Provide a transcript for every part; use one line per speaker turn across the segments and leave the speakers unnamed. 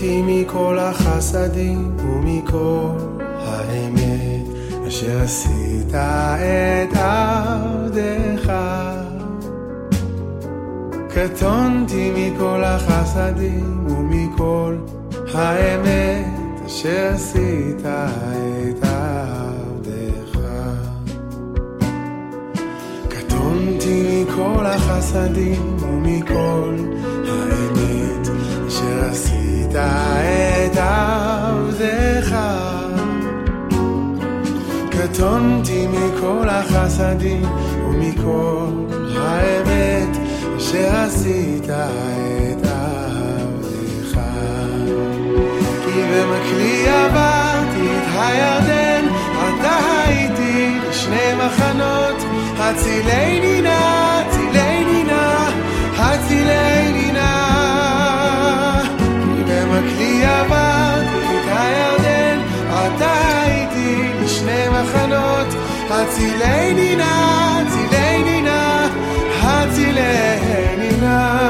קטונתי מכל החסדים ומכל האמת אשר עשית את עבדך. קטונתי מכל החסדים ומכל האמת אשר עשית את עבדך. קטונתי מכל החסדים ומכל האמת אשר עשית את עבדך. קטונתי מכל החסדים ומכל האמת אשר עשית את עבדך. כי במקלי עברתי את הירדן, אתה הייתי לשני מחנות. הצילני נא, הצילני נא, הצילני נא. כי במקלי עברתי את הירדן, אתה הייתי לשני מחנות. הצילני נא, הצילני נא, הצילני נא.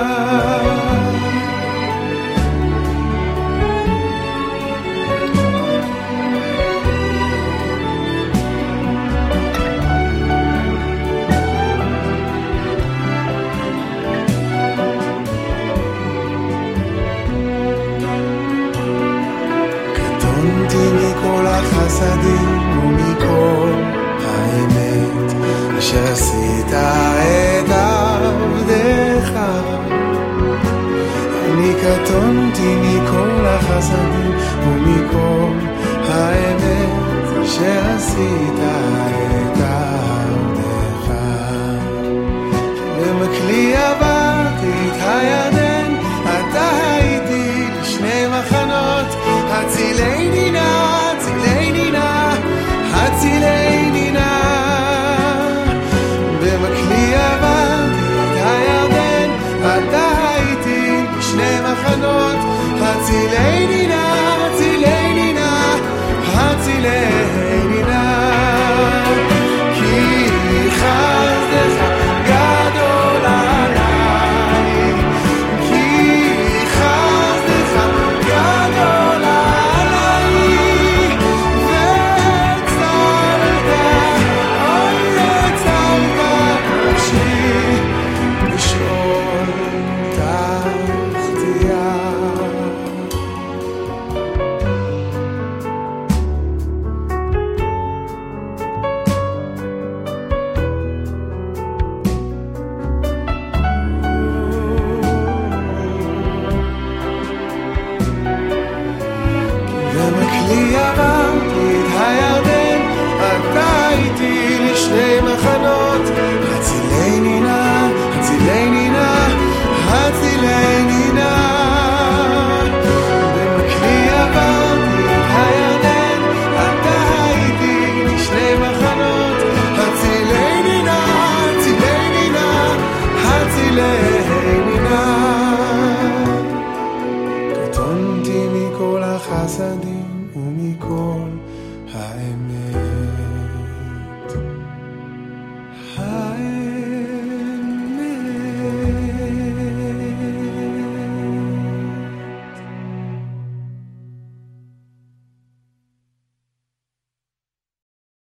מכל החסדים ומכל האמת אשר עשית את עבדך. אני קטונתי מכל החסדים ומכל האמת אשר עשית את עבדך. במקלי עברתי את הירדן, אתה הייתי לשני מחנות. הצילני נא, הצילני נא, הצילני נא. במקלי עברתי את הירדן, אתה הייתי בשני מחנות. הצילני נא, הצילני נא, הצילני נא. כי חסדך גדול עליי, כי חסדך גדול עליי. במקלי עברתי את הירדן, אתה הייתי לשני מחנות. הצילני נא, הצילני נא, הצילני נא. במקלי עברתי את הירדן, אתה הייתי לשני מחנות. הצילני נא, הצילני נא, הצילני נא. קטונתי מכל החסדים ומכל האמת